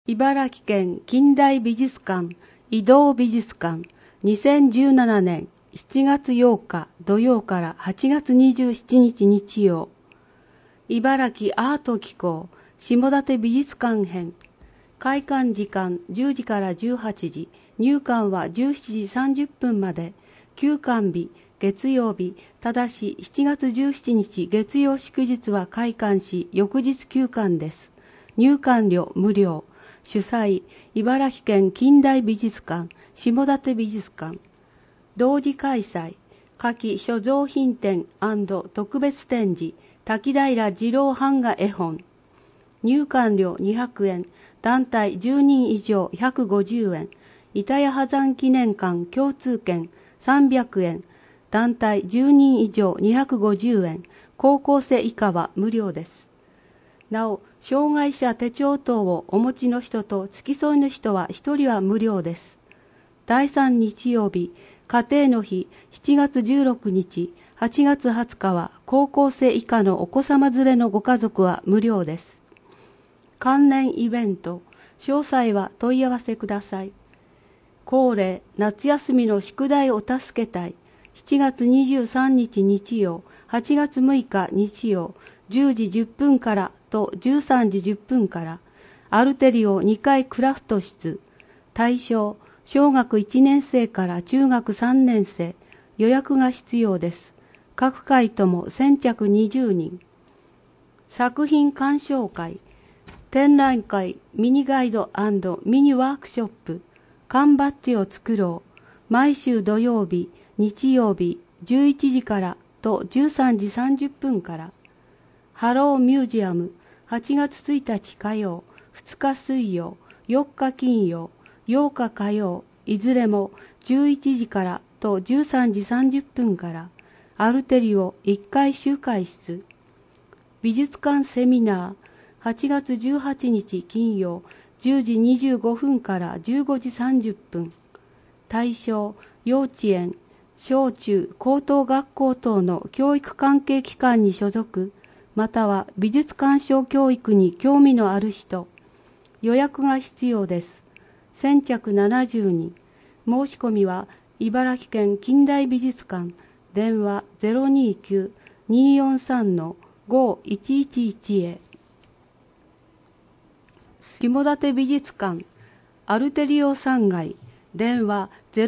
茨城県近代美術館移動美術館2017年7月8日土曜から8月27日日曜。茨城アート機構下館美術館編。開館時間10時から18時、入館は17時30分まで。休館日月曜日、ただし7月17日月曜祝日は開館し翌日休館です。入館料無料。主催、茨城県近代美術館、下館美術館。同時開催、夏季所蔵品展&特別展示、滝平次郎版画絵本。入館料200円、団体10人以上150円、板谷波山記念館共通券300円、団体10人以上250円、高校生以下は無料です。なお、障害者手帳等をお持ちの人と付き添いの人は1人は無料です。第3日曜日、家庭の日7月16日、8月20日は高校生以下のお子様連れのご家族は無料です。関連イベント、詳細は問い合わせください。恒例、夏休みの宿題を助けたい。7月23日日曜、8月6日日曜、10時10分からと13時10分から、アルテリオ2階クラフト室。対象、小学1年生から中学3年生。予約が必要です。各回とも先着20人。作品鑑賞会、展覧会、ミニガイド&ミニワークショップ。缶バッジを作ろう。毎週土曜日、日曜日、11時からと13時30分から。ハローミュージアム、8月1日火曜、2日水曜、4日金曜、8日火曜、いずれも11時からと13時30分から。アルテリオ1階集会室。美術館セミナー、8月18日金曜、10時25分から15時30分。対象、幼稚園、小中高等学校等の教育関係機関に所属、または美術鑑賞教育に興味のある人。予約が必要です。先着70人。申し込みは茨城県近代美術館、電話 029-243-5111 へ。下館美術館、アルテリオ3階、電話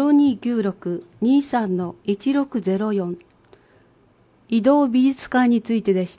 0296-23-1604。移動美術館についてでした。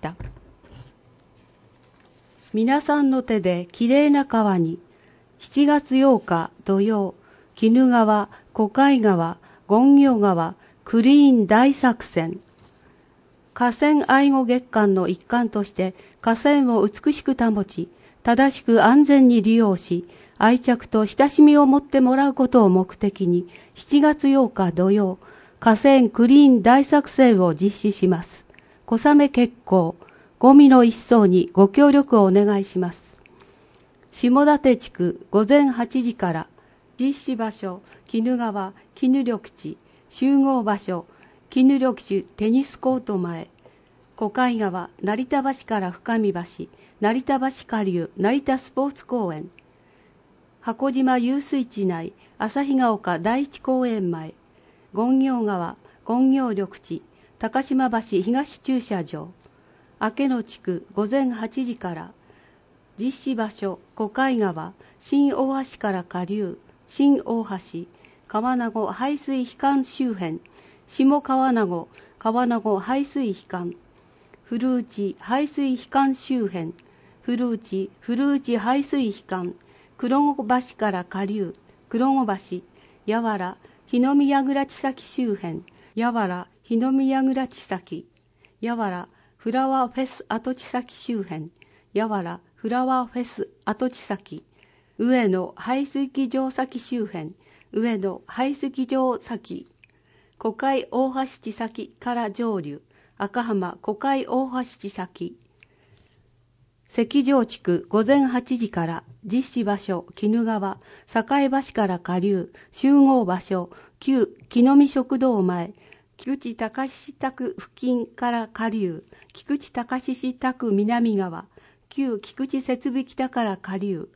皆さんの手できれいな川に、7月8日土曜、鬼怒川、小海川、権行川、クリーン大作戦。河川愛護月間の一環として河川を美しく保ち、正しく安全に利用し、愛着と親しみを持ってもらうことを目的に、7月8日土曜、河川クリーン大作戦を実施します。小雨決行、ゴミの一掃にご協力をお願いします。下館地区午前8時から、実施場所、鬼怒川、鬼怒緑地、集合場所、鬼怒緑地テニスコート前、小海川、成田橋から深見橋、成田橋下流、成田スポーツ公園、箱島遊水地内、旭ヶ丘第一公園前、権行川、権行緑地、高島橋東駐車場、明野地区午前8時から、実施場所、小海川、新大橋から下流、新大橋、川名湖排水避管周辺、下川名湖、川名湖排水避管、古内排水避管周辺、古内排水避管、黒子橋から下流、黒子橋、やわら、日の宮倉地崎周辺、やわら、日の宮倉地崎、やわら、フラワーフェス跡地崎周辺、やわら、フラワーフェス跡地崎、上野排水機場崎周辺、上野排水機場崎、小海大橋地崎から上流、赤浜小海大橋地崎、関城地区午前8時から、実施場所、鬼怒川、境橋から下流、集合場所、旧木の実食堂前、菊池高志宅付近から下流、菊池高志宅南側、旧菊池設備北から下流、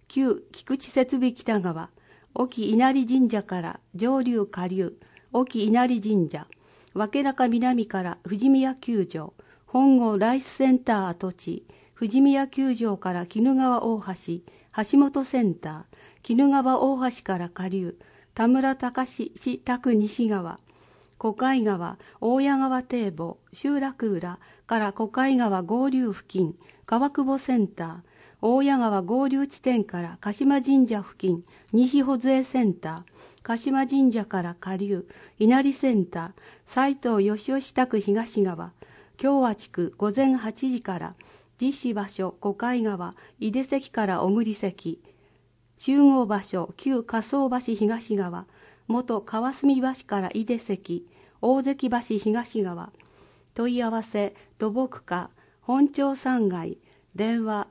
旧菊池設備北川、沖稲荷神社から上流下流、沖稲荷神社、分中南から富士宮球場、本郷ライスセンター跡地、富士宮球場から鬼怒川大橋、橋本センター、鬼怒川大橋から下流、田村隆市宅西側、小海川、大谷川堤防、集落裏から小海川合流付近、川久保センター、大谷川合流地点から鹿島神社付近、西穂杖センター、鹿島神社から下流、稲荷センター、斉藤義義宅東側、共和地区午前8時から、実施場所小海川、井出関から小栗関、集合場所旧仮想橋東側、元川澄橋から井出関、大関橋東側、問い合わせ土木課本町3階、電話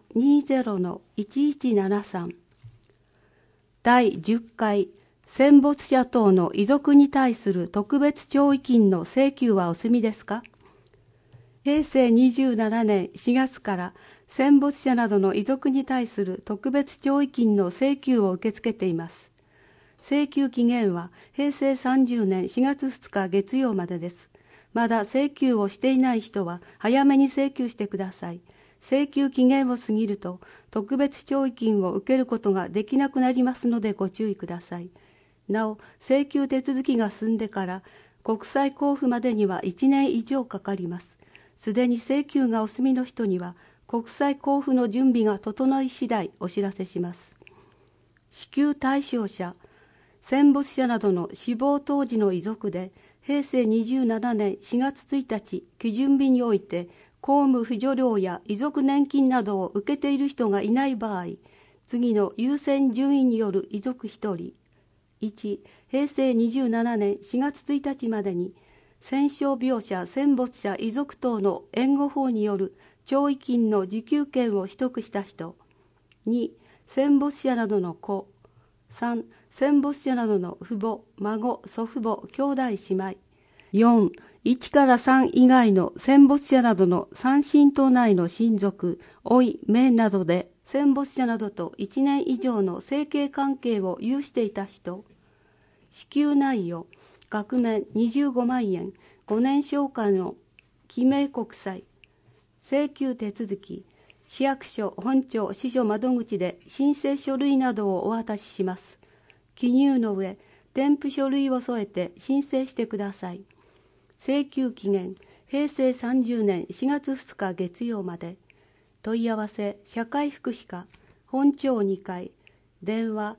20-1173。 第10回戦没者等の遺族に対する特別弔意金の請求はお済みですか？平成27年4月から戦没者などの遺族に対する特別弔意金の請求を受け付けています。請求期限は平成30年4月2日月曜までです。まだ請求をしていない人は早めに請求してください。請求期限を過ぎると特別弔意金を受けることができなくなりますのでご注意ください。なお、請求手続きが済んでから国際交付までには1年以上かかります。すでに請求がお済みの人には国際交付の準備が整い次第お知らせします。支給対象者、戦没者などの死亡当時の遺族で平成27年4月1日基準日において公務扶助料や遺族年金などを受けている人がいない場合、次の優先順位による遺族1人。1、平成27年4月1日までに戦傷病者、戦没者、遺族等の援護法による弔意金の受給権を取得した人。2、戦没者などの子。3、戦没者などの父母、孫、祖父母、兄弟姉妹。4、1から3以外の戦没者などの三親等内の親族、甥、姪などで戦没者などと1年以上の生計関係を有していた人。支給内容、額面25万円、5年償還の記名国債。請求手続き、市役所、本庁、支所窓口で申請書類などをお渡しします。記入の上、添付書類を添えて申請してください。請求期限、平成30年4月2日月曜まで。問い合わせ、社会福祉課、本庁2階、電話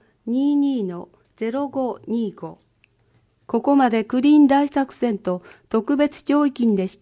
22-0525。ここまでクリーン大作戦と特別弔意金でした。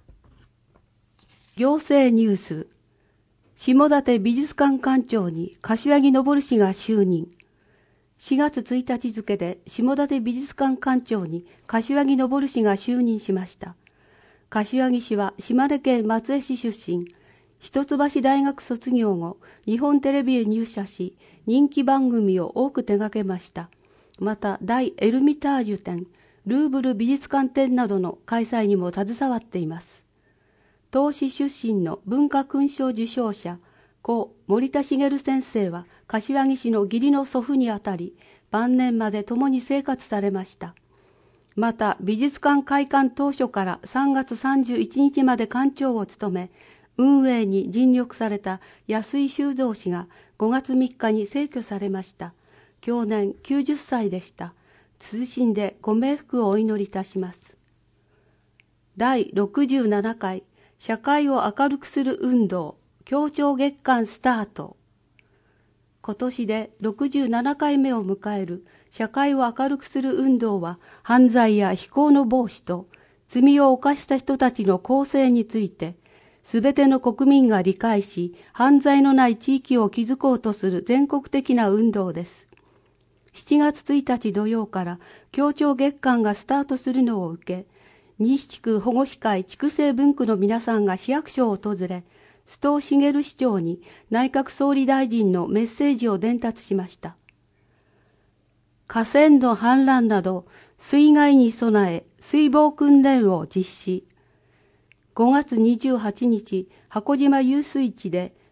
行政ニュース。下館美術館館長に柏木昇氏が就任。4月1日付で下館美術館館長に柏木昇氏が就任しました。柏木氏は島根県松江市出身。一橋大学卒業後、日本テレビへ入社し、人気番組を多く手掛けました。また、大エルミタージュ展、ルーブル美術館展などの開催にも携わっています。東市出身の文化勲章受章者、故森田茂先生は柏木氏の義理の祖父にあたり、晩年まで共に生活されました。また、美術館開館当初から3月31日まで館長を務め、運営に尽力された安井修造氏が5月3日に逝去されました。享年90歳でした。謹んでご冥福をお祈りいたします。第67回社会を明るくする運動協調月間スタート。今年で67回目を迎える社会を明るくする運動は、犯罪や非行の防止と罪を犯した人たちの更生について、すべての国民が理解し、犯罪のない地域を築こうとする全国的な運動です。7月1日土曜から協調月間がスタートするのを受け、西地区保護司会筑西分区の皆さんが市役所を訪れ、須藤茂市長に内閣総理大臣のメッセージを伝達しました。河川の氾濫など水害に備え水防訓練を実施。5月28日、箱島遊水地で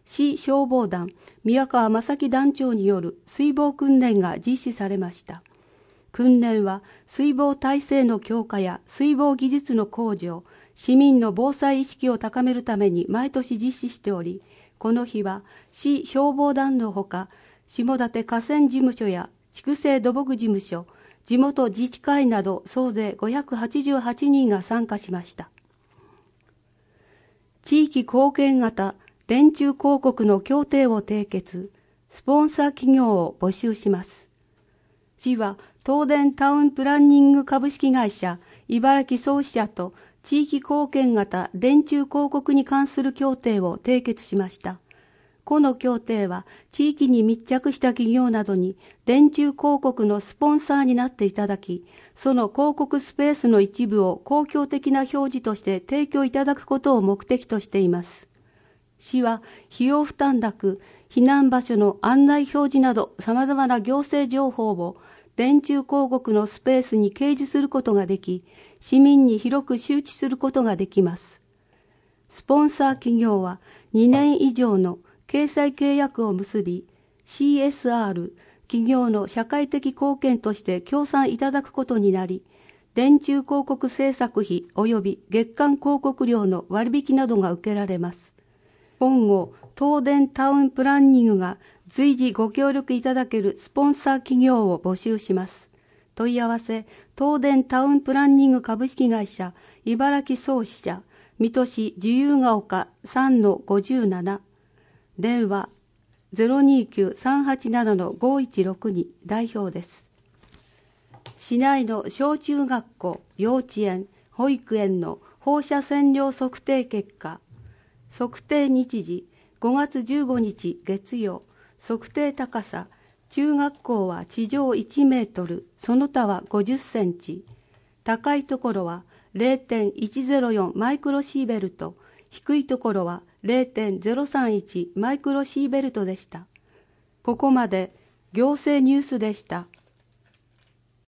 市消防団宮川正樹団長による水防訓練が実施されました。訓練は水防体制の強化や水防技術の向上、市民の防災意識を高めるために毎年実施しており、この日は市消防団のほか、下館河川事務所や筑西土木事務所、地元自治会など総勢588人が参加しました。地域貢献型電柱広告の協定を締結、スポンサー企業を募集します。市は東電タウンプランニング株式会社、茨城総支社と地域貢献型電柱広告に関する協定を締結しました。この協定は地域に密着した企業などに電柱広告のスポンサーになっていただき、その広告スペースの一部を公共的な表示として提供いただくことを目的としています。市は費用負担なく避難場所の案内表示など様々な行政情報を電柱広告のスペースに掲示することができ、市民に広く周知することができます。スポンサー企業は2年以上の掲載契約を結び、CSR、企業の社会的貢献として協賛いただくことになり、電柱広告制作費及び月間広告料の割引などが受けられます。今後、東電タウンプランニングが随時ご協力いただけるスポンサー企業を募集します。問い合わせ、東電タウンプランニング株式会社、茨城総支社、水戸市自由が丘 3-57、電話 029-387-5162 代表です。市内の小中学校、幼稚園、保育園の放射線量測定結果、測定日時5月15日月曜、測定高さ、中学校は地上1メートル、その他は50センチ、高いところは 0.104 マイクロシーベルト、低いところは 0.031 マイクロシーベルトでした。ここまで行政ニュースでした。